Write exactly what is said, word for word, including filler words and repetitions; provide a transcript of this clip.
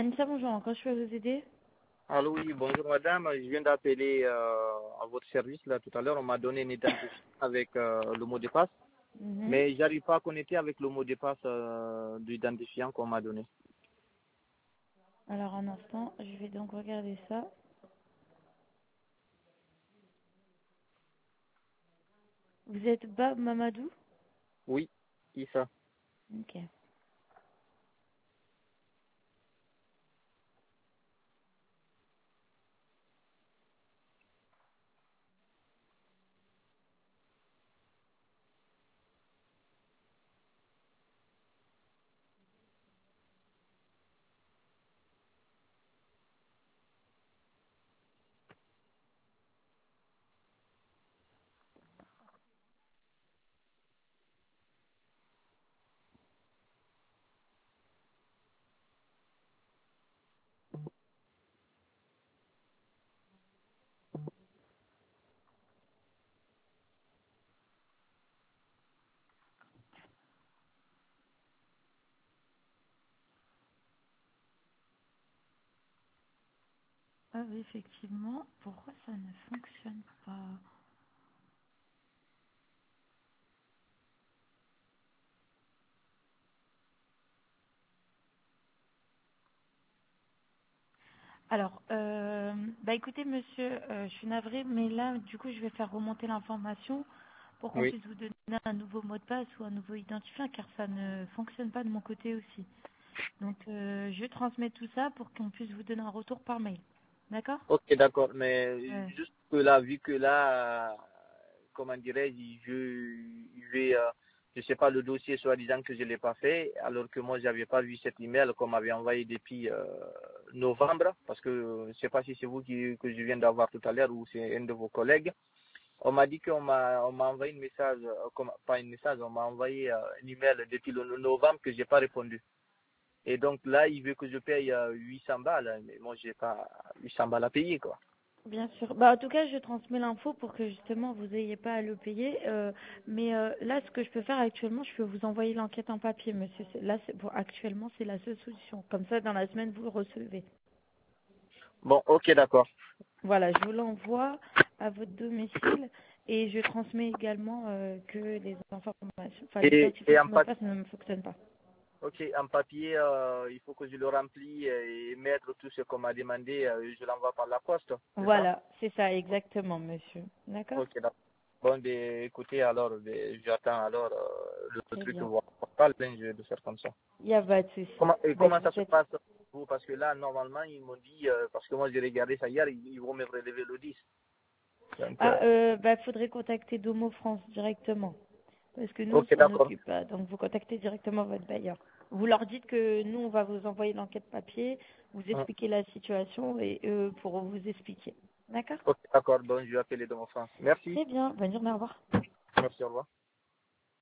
Anissa, bonjour. Quand je peux vous aider? Allô, oui, bonjour madame. Je viens d'appeler euh, à votre service là tout à l'heure. On m'a donné une identifiant avec euh, le mot de passe, Mhm. mais j'arrive pas à connecter avec le mot de passe euh, d'identifiant qu'on m'a donné. Alors, un instant, je vais donc regarder ça. Vous êtes Bab Mamadou? Oui, qui ça? Ok. Ah oui, effectivement. Pourquoi ça ne fonctionne pas? Alors, euh, bah écoutez, monsieur, euh, je suis navrée, mais là, du coup, je vais faire remonter l'information pour qu'on Oui. puisse vous donner un nouveau mot de passe ou un nouveau identifiant, car ça ne fonctionne pas de mon côté aussi. Donc, euh, je transmets tout ça pour qu'on puisse vous donner un retour par mail. D'accord? Ok, d'accord, mais Ouais. juste que là, vu que là, euh, comment dirais-je, je, je vais, euh, je sais pas, le dossier soi-disant que je l'ai pas fait, alors que moi, j'avais pas vu cet email qu'on m'avait envoyé depuis euh, novembre, parce que euh, je sais pas si c'est vous qui, que je viens d'avoir tout à l'heure ou c'est un de vos collègues. On m'a dit qu'on m'a, on m'a envoyé un message, euh, comme- pas un message, on m'a envoyé euh, un email depuis le novembre que j'ai pas répondu. Et donc là, il veut que je paye euh, huit cents balles, mais moi, j'ai pas huit cents balles à payer, quoi. Bien sûr. Bah, en tout cas, je transmets l'info pour que justement vous n'ayez pas à le payer. Euh, mais euh, là, ce que je peux faire actuellement, je peux vous envoyer l'enquête en papier, monsieur. C'est- Là, c'est pour actuellement, c'est la seule solution. Comme ça, dans la semaine, vous le recevez. Bon, ok, d'accord. Voilà, je vous l'envoie à votre domicile et je transmets également euh, que les informations, enfin Et, et l'identifiant en mot de papier, passe ne fonctionne pas. ok, en papier, euh, il faut que je le remplis et mettre tout ce qu'on m'a demandé, euh, je l'envoie par la poste, c'est ça? Voilà, c'est ça exactement, monsieur. D'accord? Ok, d'accord. Bon, ben, écoutez, alors, ben, j'attends alors euh, le Très truc que bien. vous parlez, ben, je vais de faire comme ça. Il n'y a pas de souci. Comment, et Ben, je comment vous ça se souhaite. passe pour vous? Parce que là, normalement, ils m'ont dit, euh, parce que moi j'ai regardé ça hier, ils, ils vont me relever le dix. Donc, Ah, euh, euh, bah, faudrait contacter Domo France directement. Parce que nous, on ok, s'en d'accord. occupe pas. Donc, vous contactez directement votre bailleur. Vous leur dites que nous, on va vous envoyer l'enquête papier, vous Hum. expliquer la situation et eux pourront vous expliquer. D'accord? Ok, d'accord, donc je vais appeler de mon France. Merci. Très bien. Bonne journée, au revoir. Merci, au revoir.